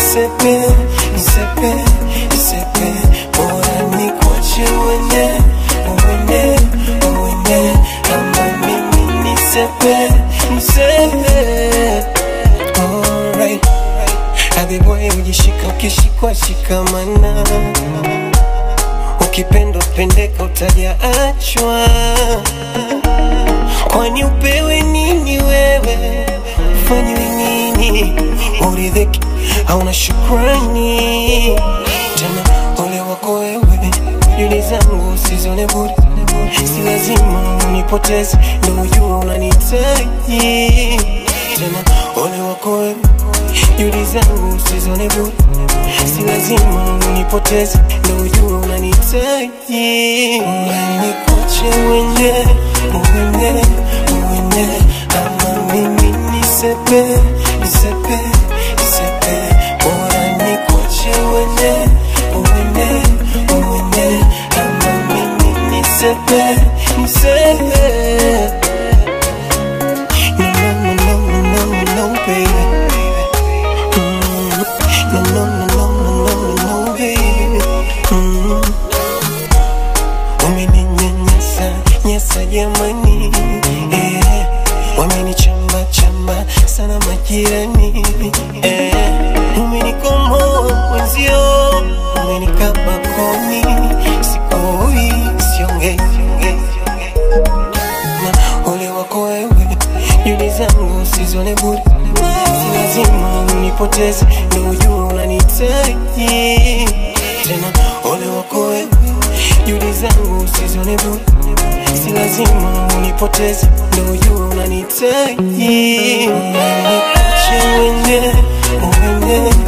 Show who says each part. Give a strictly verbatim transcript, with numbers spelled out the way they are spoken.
Speaker 1: nisepe, nisepe, nisepe, bora nikuache uende, uende, uende, ama mimi nisepe, nisepe. Alright, happy boy ujishika ukishikwa shikamana, ukipendo pendeka utaja achwa. Kwani upewe nini wewe, ufanywe nini, uridhiki hauna shukrani. Tena ole wako wewe, yuli zangu usizone bure, si lazima unipoteze ndo ujua unanitaji. Tena ole wako wewe, yuli zangu usizone bure, si lazima unipoteze ndo ujua unanitaji. Nikuache uende, uende, uende, ama mimi nisepe, nisepe, nisepe, bora nikuache uende, uende, uende, ama mimi nisepe, nisepe. No, no, no, no, no, no, baby. Mm. No, no, no, no, no, no, no, baby. Mm. Umeninyanyasa, nyasa jamani, eh. Wamenichamba chamba sana majirani, eh. Umenikomoa mwenzio, umenikaba koni, sikoi, siongei. Na ole wako wewe, yuli zangu usizone bure, si lazima unipoteze ndo ujua unanitaji. Tena ole wako wewe, yuli zangu usizone bure, si lazima unipoteze ndo ujua unanitaji. Nikuache uende, uende,